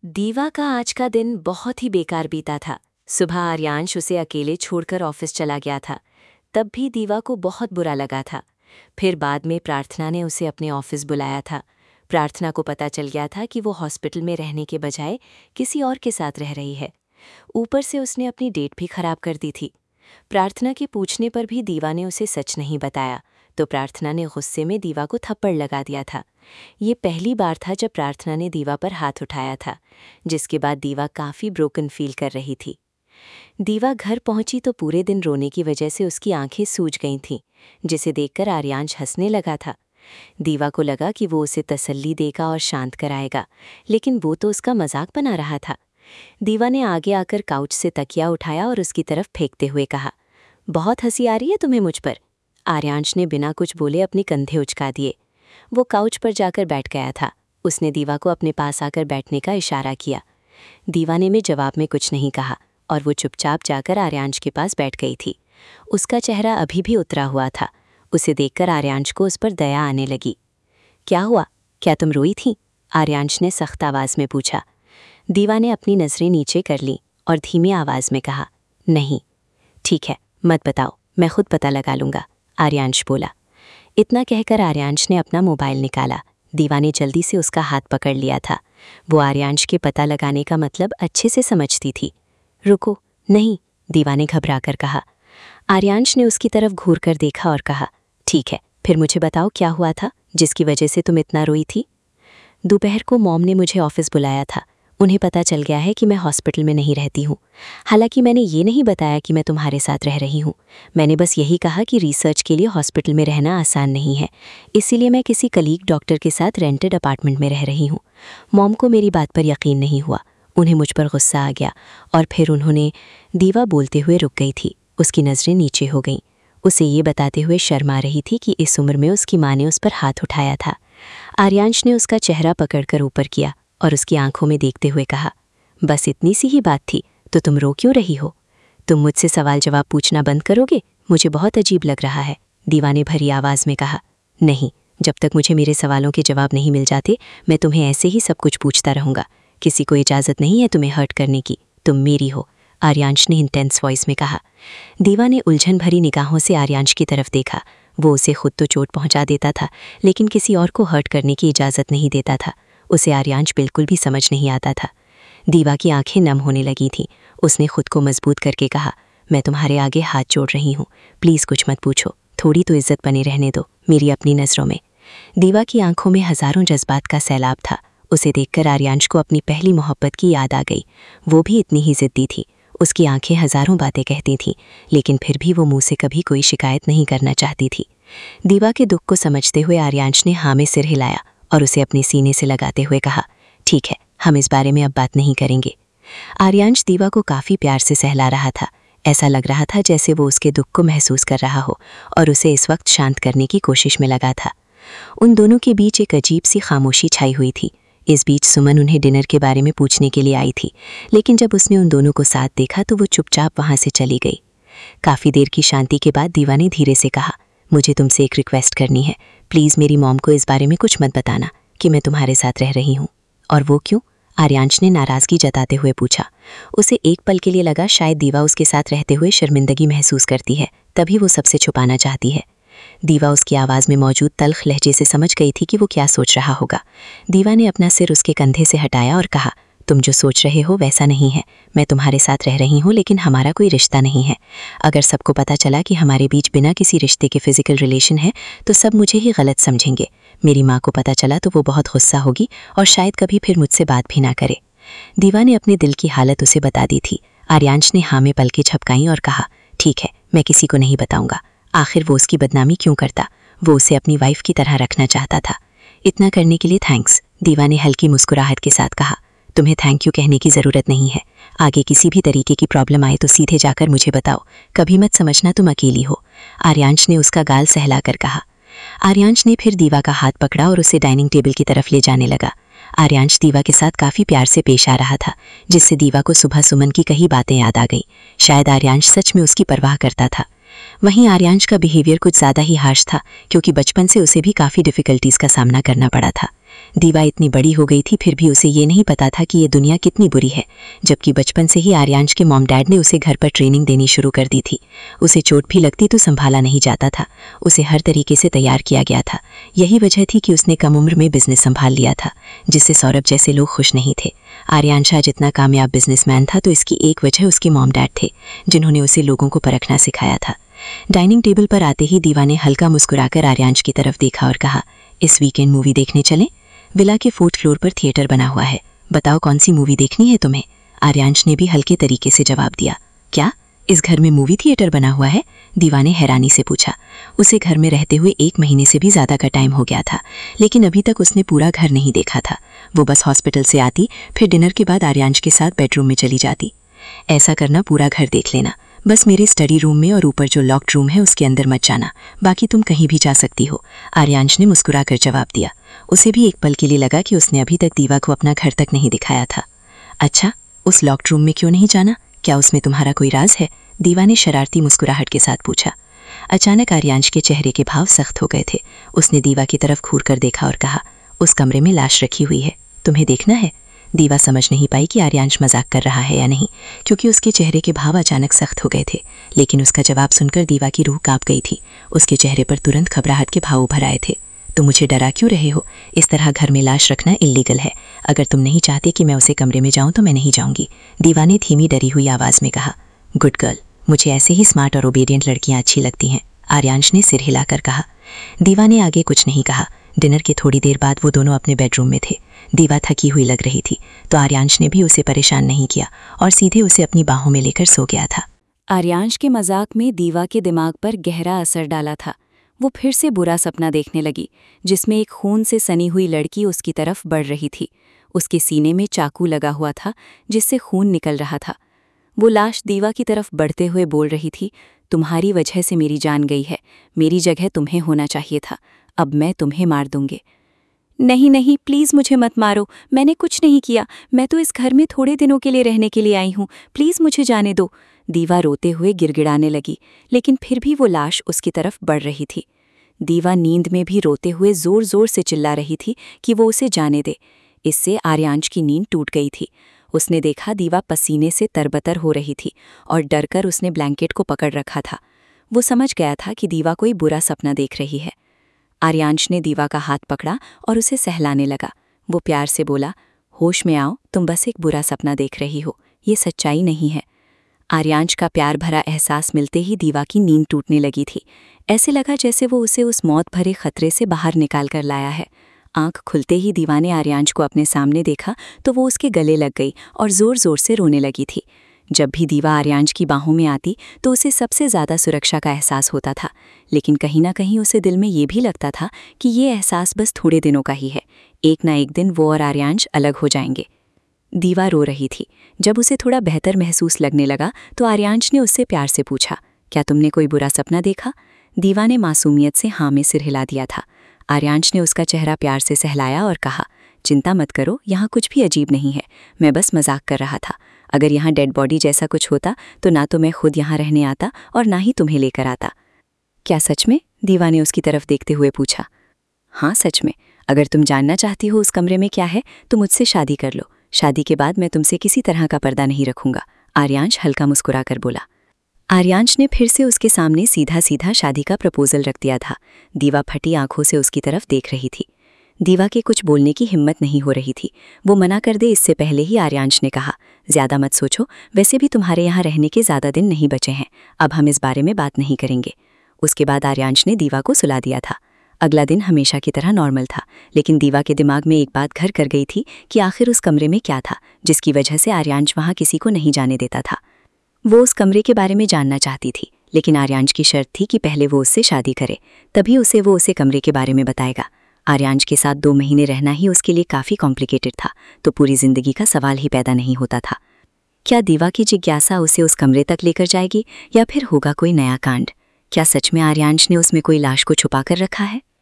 दीवा का आज का दिन बहुत ही बेकार बीता था। सुबह आर्यांश उसे अकेले छोड़कर ऑफिस चला गया था। तब भी दीवा को बहुत बुरा लगा था। फिर बाद में प्रार्थना ने उसे अपने ऑफिस बुलाया था। प्रार्थना को पता चल गया था कि वो हॉस्पिटल में रहने के बजाय किसी और के साथ रह रही है। ऊपर से उसने अपनी डेट भी खराब कर दी थी। प्रार्थना के पूछने पर भी दीवा ने उसे सच नहीं बताया, तो प्रार्थना ने गुस्से में दीवा को थप्पड़ लगा दिया था। ये पहली बार था जब प्रार्थना ने दीवा पर हाथ उठाया था, जिसके बाद दीवा काफ़ी ब्रोकन फील कर रही थी। दीवा घर पहुंची तो पूरे दिन रोने की वजह से उसकी आंखें सूज गई थीं, जिसे देखकर आर्यांश हंसने लगा था। दीवा को लगा कि वो उसे तसल्ली देगा और शांत कराएगा, लेकिन वो तो उसका मजाक बना रहा था। दीवा ने आगे आकर काउच से तकिया उठाया और उसकी तरफ फेंकते हुए कहा, बहुत हंसी आ रही है तुम्हें मुझ पर। आर्यांश ने बिना कुछ बोले अपने कंधे उचका दिए। वो काउच पर जाकर बैठ गया था। उसने दीवा को अपने पास आकर बैठने का इशारा किया। दीवा ने में जवाब में कुछ नहीं कहा और वो चुपचाप जाकर आर्यांश के पास बैठ गई थी। उसका चेहरा अभी भी उतरा हुआ था। उसे देखकर आर्यांश को उस पर दया आने लगी। क्या हुआ, क्या तुम रोई थी? आर्यांश ने सख्त आवाज़ में पूछा। दीवा ने अपनी नज़रें नीचे कर लीं और धीमी आवाज़ में कहा, नहीं। ठीक है, मत बताओ, मैं खुद पता लगा लूँगा, आर्यांश बोला। इतना कहकर आर्यांश ने अपना मोबाइल निकाला। दीवा ने जल्दी से उसका हाथ पकड़ लिया था। वो आर्यांश के पता लगाने का मतलब अच्छे से समझती थी। रुको, नहीं, दीवा ने घबराकर कहा। आर्यांश ने उसकी तरफ घूर कर देखा और कहा, ठीक है, फिर मुझे बताओ क्या हुआ था जिसकी वजह से तुम इतना रोई थी? दोपहर को मॉम ने मुझे ऑफिस बुलाया था। उन्हें पता चल गया है कि मैं हॉस्पिटल में नहीं रहती हूँ। हालांकि मैंने ये नहीं बताया कि मैं तुम्हारे साथ रह रही हूँ। मैंने बस यही कहा कि रिसर्च के लिए हॉस्पिटल में रहना आसान नहीं है, इसीलिए मैं किसी कलीग डॉक्टर के साथ रेंटेड अपार्टमेंट में रह रही हूँ। मॉम को मेरी बात पर यकीन नहीं हुआ। उन्हें मुझ पर गुस्सा आ गया और फिर उन्होंने। दीवा बोलते हुए रुक गई थी। उसकी नज़रें नीचे हो गईं। उसे ये बताते हुए शर्म आ रही थी कि इस उम्र में उसकी माँ ने उस पर हाथ उठाया था। आर्यांश ने उसका चेहरा पकड़कर ऊपर किया और उसकी आंखों में देखते हुए कहा, बस इतनी सी ही बात थी तो तुम रो क्यों रही हो? तुम मुझसे सवाल जवाब पूछना बंद करोगे? मुझे बहुत अजीब लग रहा है, दीवा ने भरी आवाज़ में कहा। नहीं, जब तक मुझे मेरे सवालों के जवाब नहीं मिल जाते मैं तुम्हें ऐसे ही सब कुछ पूछता रहूँगा। किसी को इजाज़त नहीं है तुम्हें हर्ट करने की। तुम मेरी हो, आर्यांश ने इंटेंस वॉइस में कहा। दीवा ने उलझन भरी निगाहों से आर्यांश की तरफ देखा। वो उसे खुद तो चोट पहुंचा देता था, लेकिन किसी और को हर्ट करने की इजाज़त नहीं देता था। उसे आर्यांश बिल्कुल भी समझ नहीं आता था। दीवा की आंखें नम होने लगी थीं। उसने खुद को मजबूत करके कहा, मैं तुम्हारे आगे हाथ जोड़ रही हूँ, प्लीज़ कुछ मत पूछो, थोड़ी तो इज्जत बने रहने दो मेरी अपनी नज़रों में। दीवा की आंखों में हज़ारों जज्बात का सैलाब था। उसे देखकर आर्यांश को अपनी पहली मोहब्बत की याद आ गई। वो भी इतनी ही ज़िद्दी थी। उसकी आंखें हज़ारों बातें कहती थीं, लेकिन फिर भी वो मुँह से कभी कोई शिकायत नहीं करना चाहती थी। दीवा के दुख को समझते हुए आर्यांश ने हाँ में सिर हिलाया और उसे अपने सीने से लगाते हुए कहा, ठीक है, हम इस बारे में अब बात नहीं करेंगे। आर्यांश दीवा को काफ़ी प्यार से सहला रहा था। ऐसा लग रहा था जैसे वो उसके दुख को महसूस कर रहा हो और उसे इस वक्त शांत करने की कोशिश में लगा था। उन दोनों के बीच एक अजीब सी खामोशी छाई हुई थी। इस बीच सुमन उन्हें डिनर के बारे में पूछने के लिए आई थी, लेकिन जब उसने उन दोनों को साथ देखा तो वो चुपचाप वहाँ से चली गई। काफ़ी देर की शांति के बाद दीवा ने धीरे से कहा, मुझे तुमसे एक रिक्वेस्ट करनी है। प्लीज़ मेरी मॉम को इस बारे में कुछ मत बताना कि मैं तुम्हारे साथ रह रही हूँ। और वो क्यों? आर्यांश ने नाराज़गी जताते हुए पूछा। उसे एक पल के लिए लगा शायद दीवा उसके साथ रहते हुए शर्मिंदगी महसूस करती है, तभी वो सबसे छुपाना चाहती है। दीवा उसकी आवाज़ में मौजूद तल्ख लहजे से समझ गई थी कि वो क्या सोच रहा होगा। दीवा ने अपना सिर उसके कंधे से हटाया और कहा, तुम जो सोच रहे हो वैसा नहीं है। मैं तुम्हारे साथ रह रही हूँ, लेकिन हमारा कोई रिश्ता नहीं है। अगर सबको पता चला कि हमारे बीच बिना किसी रिश्ते के फिजिकल रिलेशन है तो सब मुझे ही गलत समझेंगे। मेरी माँ को पता चला तो वो बहुत गुस्सा होगी और शायद कभी फिर मुझसे बात भी ना करे। दीवा ने अपने दिल की हालत उसे बता दी थी। आर्यांश ने हाँ में पलकें झपकाईं और कहा, ठीक है, मैं किसी को नहीं बताऊंगा। आखिर वो उसकी बदनामी क्यों करता? वो उसे अपनी वाइफ की तरह रखना चाहता था। इतना करने के लिए थैंक्स, दीवा ने हल्की मुस्कुराहट के साथ कहा। तुम्हें थैंक यू कहने की ज़रूरत नहीं है। आगे किसी भी तरीके की प्रॉब्लम आए तो सीधे जाकर मुझे बताओ, कभी मत समझना तुम अकेली हो, आर्यांश ने उसका गाल सहलाकर कहा। आर्यांश ने फिर दीवा का हाथ पकड़ा और उसे डाइनिंग टेबल की तरफ ले जाने लगा। आर्यांश दीवा के साथ काफ़ी प्यार से पेश आ रहा था, जिससे दीवा को सुबह सुमन की कई बातें याद आ गईं। शायद आर्यांश सच में उसकी परवाह करता था। वहीं आर्यांश का बिहेवियर कुछ ज़्यादा ही हार्श था, क्योंकि बचपन से उसे भी काफ़ी डिफ़िकल्टीज़ का सामना करना पड़ा था। दीवा इतनी बड़ी हो गई थी, फिर भी उसे ये नहीं पता था कि ये दुनिया कितनी बुरी है। जबकि बचपन से ही आर्यांश के मॉम डैड ने उसे घर पर ट्रेनिंग देनी शुरू कर दी थी। उसे चोट भी लगती तो संभाला नहीं जाता था, उसे हर तरीके से तैयार किया गया था। यही वजह थी कि उसने कम उम्र में बिजनेस संभाल लिया था, जिससे सौरभ जैसे लोग खुश नहीं थे। आर्यांश आज इतना कामयाब बिजनेसमैन था तो इसकी एक वजह उसके मॉम डैड थे, जिन्होंने उसे लोगों को परखना सिखाया था। डाइनिंग टेबल पर आते ही दीवा ने हल्का मुस्कुराकर आर्यांश की तरफ देखा और कहा, इस वीकेंड मूवी देखने चलें? विला के 4th फ्लोर पर थिएटर बना हुआ है, बताओ कौन सी मूवी देखनी है तुम्हें? आर्यांश ने भी हल्के तरीके से जवाब दिया। क्या, इस घर में मूवी थिएटर बना हुआ है? दीवा ने हैरानी से पूछा। उसे घर में रहते हुए 1 महीने से भी ज़्यादा का टाइम हो गया था, लेकिन अभी तक उसने पूरा घर नहीं देखा था। वो बस हॉस्पिटल से आती, फिर डिनर के बाद आर्यांश के साथ बेडरूम में चली जाती। ऐसा करना, पूरा घर देख लेना, बस मेरे स्टडी रूम में और ऊपर जो लॉक्ड रूम है उसके अंदर मत जाना, बाकी तुम कहीं भी जा सकती हो, आर्यांश ने मुस्कुराकर जवाब दिया। उसे भी एक पल के लिए लगा कि उसने अभी तक दीवा को अपना घर तक नहीं दिखाया था। अच्छा, उस लॉक्ड रूम में क्यों नहीं जाना? क्या उसमें तुम्हारा कोई राज है? दीवा ने शरारती मुस्कुराहट के साथ पूछा। अचानक आर्यांश के चेहरे के भाव सख्त हो गए थे। उसने दीवा की तरफ घूर कर देखा और कहा, उस कमरे में लाश रखी हुई है, तुम्हें देखना है? दीवा समझ नहीं पाई कि आर्यांश मजाक कर रहा है या नहीं, क्योंकि उसके चेहरे के भाव अचानक सख्त हो गए थे। लेकिन उसका जवाब सुनकर दीवा की रूह कांप गई थी। उसके चेहरे पर तुरंत घबराहट के भाव उभर आए थे। तुम मुझे डरा क्यों रहे हो? इस तरह घर में लाश रखना इल्लीगल है। अगर तुम नहीं चाहते कि मैं उसे कमरे में जाऊं तो मैं नहीं जाऊंगी, दीवा ने धीमी डरी हुई आवाज में कहा। गुड गर्ल, मुझे ऐसे ही स्मार्ट और ओबीडियंट लड़कियां अच्छी लगती हैं, आर्यांश ने सिर हिलाकर कहा। दीवा ने आगे कुछ नहीं कहा। डिनर के थोड़ी देर बाद वो दोनों अपने बेडरूम में थे। दीवा थकी हुई लग रही थी, तो आर्यांश ने भी उसे परेशान नहीं किया और सीधे उसे अपनी बाहों में लेकर सो गया था। आर्यांश के मजाक में दीवा के दिमाग पर गहरा असर डाला था। वो फिर से बुरा सपना देखने लगी, जिसमें एक खून से सनी हुई लड़की उसकी तरफ बढ़ रही थी। उसके सीने में चाकू लगा हुआ था, जिससे खून निकल रहा था। वो लाश दीवा की तरफ बढ़ते हुए बोल रही थी, तुम्हारी वजह से मेरी जान गई है, मेरी जगह तुम्हें होना चाहिए था, अब मैं तुम्हें मार दूंगी। नहीं नहीं, प्लीज़ मुझे मत मारो, मैंने कुछ नहीं किया, मैं तो इस घर में थोड़े दिनों के लिए रहने के लिए आई हूँ, प्लीज़ मुझे जाने दो। दीवा रोते हुए गिड़गिड़ाने लगी, लेकिन फिर भी वो लाश उसकी तरफ बढ़ रही थी। दीवा नींद में भी रोते हुए ज़ोर ज़ोर से चिल्ला रही थी कि वो उसे जाने दे। इससे आर्यांश की नींद टूट गई थी। उसने देखा दीवा पसीने से तरबतर हो रही थी और डरकर उसने ब्लैंकेट को पकड़ रखा था। वो समझ गया था कि दीवा कोई बुरा सपना देख रही है। आर्यांश ने दीवा का हाथ पकड़ा और उसे सहलाने लगा। वो प्यार से बोला, होश में आओ, तुम बस एक बुरा सपना देख रही हो, ये सच्चाई नहीं है। आर्यांश का प्यार भरा एहसास मिलते ही दीवा की नींद टूटने लगी थी। ऐसे लगा जैसे वो उसे उस मौत भरे खतरे से बाहर निकाल कर लाया है। आंख खुलते ही दीवा ने आर्यांश को अपने सामने देखा तो वो उसके गले लग गई और जोर जोर से रोने लगी थी। जब भी दीवा आर्यांश की बाहों में आती तो उसे सबसे ज़्यादा सुरक्षा का एहसास होता था, लेकिन कहीं ना कहीं उसे दिल में ये भी लगता था कि ये एहसास बस थोड़े दिनों का ही है। एक ना एक दिन वो और आर्यांश अलग हो जाएंगे। दीवा रो रही थी। जब उसे थोड़ा बेहतर महसूस लगने लगा तो आर्यांश ने उससे प्यार से पूछा, क्या तुमने कोई बुरा सपना देखा? दीवा ने मासूमियत से हाँ में सिर हिला दिया था। आर्यांश ने उसका चेहरा प्यार से सहलाया और कहा, चिंता मत करो, यहाँ कुछ भी अजीब नहीं है, मैं बस मजाक कर रहा था। अगर यहाँ डेड बॉडी जैसा कुछ होता तो ना तो मैं खुद यहाँ रहने आता और ना ही तुम्हें लेकर आता। क्या सच में? दीवा ने उसकी तरफ देखते हुए पूछा। हाँ सच में, अगर तुम जानना चाहती हो उस कमरे में क्या है तो मुझसे शादी कर लो, शादी के बाद मैं तुमसे किसी तरह का पर्दा नहीं रखूंगा, आर्यांश हल्का मुस्कुराकर बोला। आर्यांश ने फिर से उसके सामने सीधा सीधा शादी का प्रपोजल रख दिया था। दीवा फटी आंखों से उसकी तरफ देख रही थी। दीवा के कुछ बोलने की हिम्मत नहीं हो रही थी। वो मना कर दे इससे पहले ही आर्यांश ने कहा, ज्यादा मत सोचो, वैसे भी तुम्हारे यहाँ रहने के ज़्यादा दिन नहीं बचे हैं, अब हम इस बारे में बात नहीं करेंगे। उसके बाद आर्यांश ने दीवा को सुला दिया था। अगला दिन हमेशा की तरह नॉर्मल था, लेकिन दीवा के दिमाग में एक बात घर कर गई थी कि आखिर उस कमरे में क्या था जिसकी वजह से आर्यांश वहाँ किसी को नहीं जाने देता था। वो उस कमरे के बारे में जानना चाहती थी, लेकिन आर्यांश की शर्त थी कि पहले वो उससे शादी करे, तभी वो उसे कमरे के बारे में बताएगा। आर्यांश के साथ 2 महीने रहना ही उसके लिए काफ़ी कॉम्प्लिकेटेड था, तो पूरी जिंदगी का सवाल ही पैदा नहीं होता था। क्या दीवा की जिज्ञासा उसे उस कमरे तक लेकर जाएगी या फिर होगा कोई नया कांड? क्या सच में आर्यांश ने उसमें कोई लाश को छुपा कर रखा है?